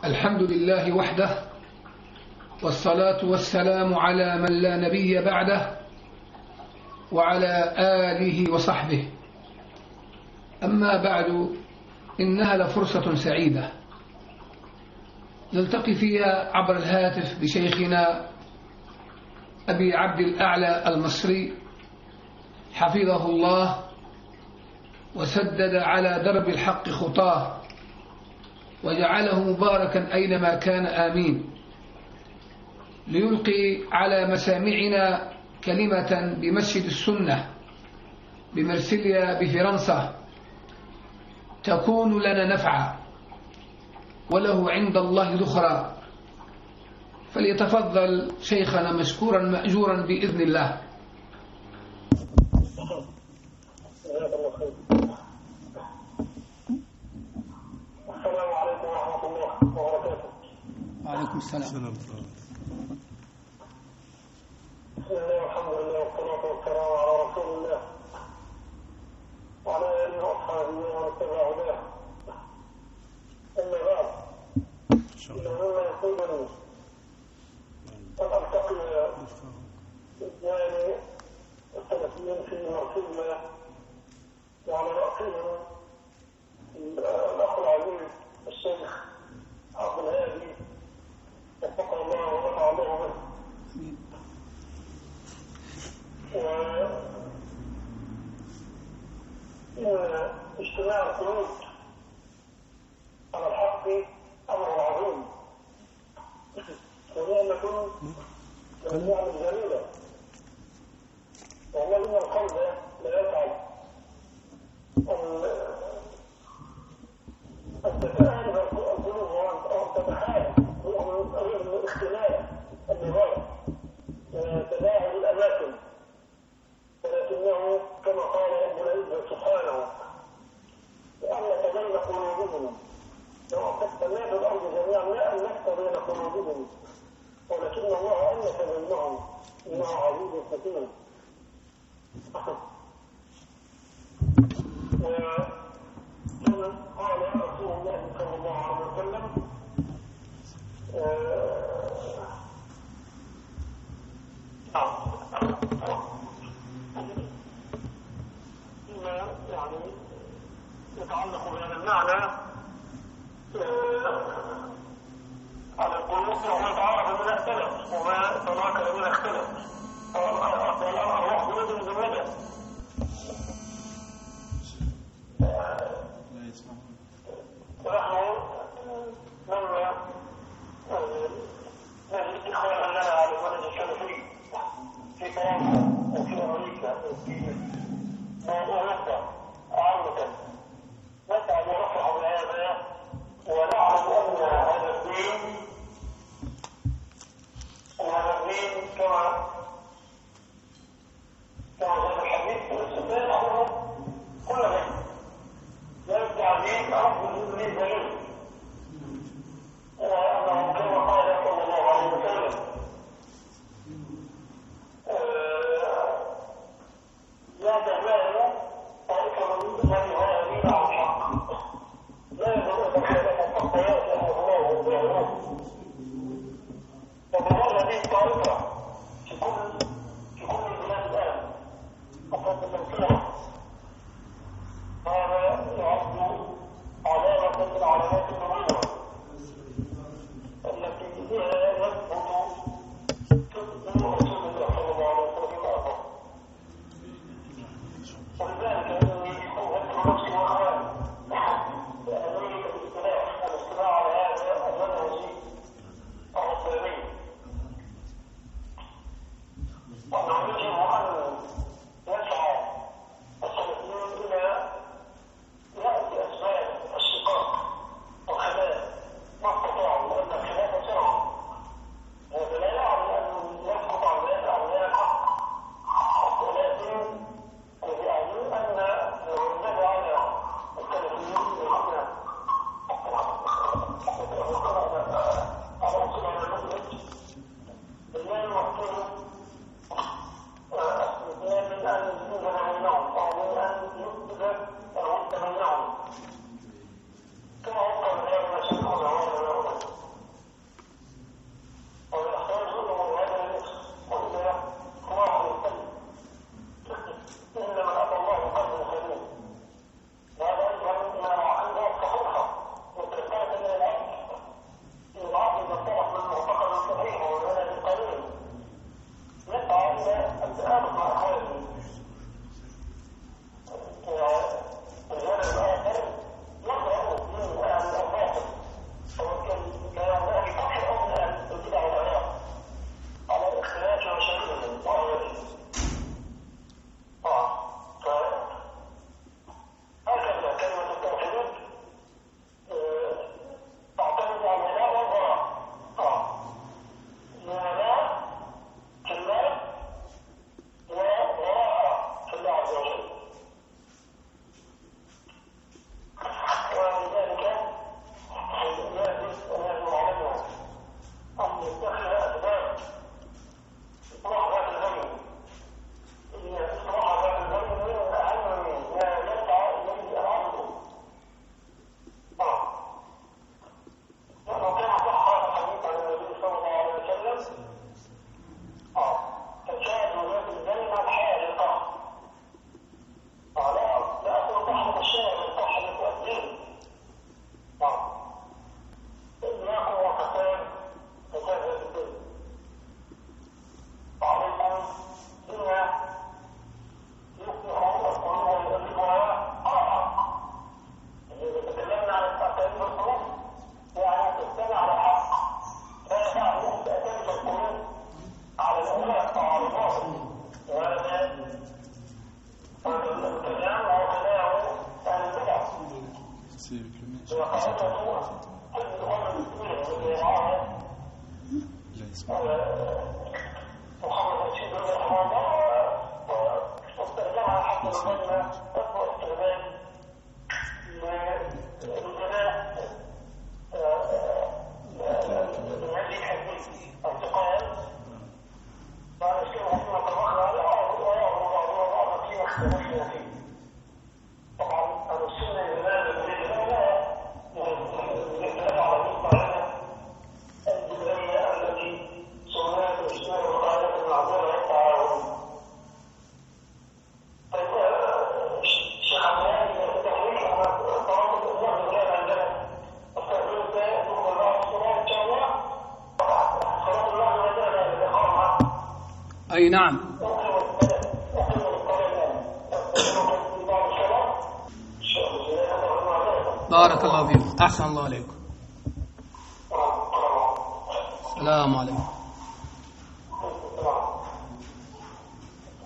الحمد لله وحده، والصلاة والسلام على من لا نبي بعده وعلى آله وصحبه. أما بعد، إنها لفرصة سعيدة نلتقي فيها عبر الهاتف بشيخنا أبي عبد الأعلى المصري حفظه الله وسدد على درب الحق خطاه وجعله مباركا أينما كان، آمين. ليلقي على مسامعنا كلمة بمسجد السنة بمرسيليا بفرنسا تكون لنا نفعا وله عند الله ذخرا. فليتفضل شيخنا مشكورا مأجورا بإذن الله. السلام عليكم ورحمة الله وبركاته. وعليكم السلام. بسم الله والحمد لله والصلاة والسلام على رسول الله وعلى آله وأصحابه ومن تبع هداه. أما بعد، إنه مما يسعدني أن ألتقي بإخواني السلفيين في مرسيليا وعلى رأسهم الأخ العزيز الشيخ عبد الهادي وفقه الله ونفع الله به. وإن اجتماع القلوب على الحق أمر عظيم ونعمة من نعم جليلة، والله إن القلب لا يتعب أن تتآلف القلوب وأن تتحالف من اختلاف النظام وتباعد الأماكن، ولكنه كما قال رب العزة سبحانه وألف بين قلوبهم لو أخذت ما في الأرض جميعا ما ألفت بين قلوبهم ولكن الله ألف بينهم إنه عزيز حكيم. وكما قال رسول الله صلى الله عليه وسلم فيما يعني يتعلق بهذا المعنى على القلوب وما تعرف من اختلف وما تناكر من اختلف والأرواح بلد من زمانه. ونحن لما نجد إخوانا لنا على المنهج السلفي في فرنسا وفي أمريكا وفي أوروبا عامة نسعى ونفرح بهذا ونعلم أن هذا الدين كما جاء الحديث لا يدخله كل بيت، لا يدعى دين أرض من دليل، وأنه كما قال صلى الله عليه وسلم لا محمد رشيد رحمه الله واستخدمها حتى نقلنا أكبر استخدام للبناء هذه الحديث انتقال بعد كده احنا طبقنا على بعض فيما اختلفنا فيه. طبعا أهل السنة لماذا على مصطلحنا الجبرية التي سميت باسمها القاعدة المعقولة والتعاون. شيخ عبد التحرير أنا طلبت الله كان عندنا استقبلت ثم الله الصلاة إن شاء الله صلاة الله وتعالى الإقامة. أي نعم. بارك الله فيكم. أحسن الله عليكم. السلام عليكم.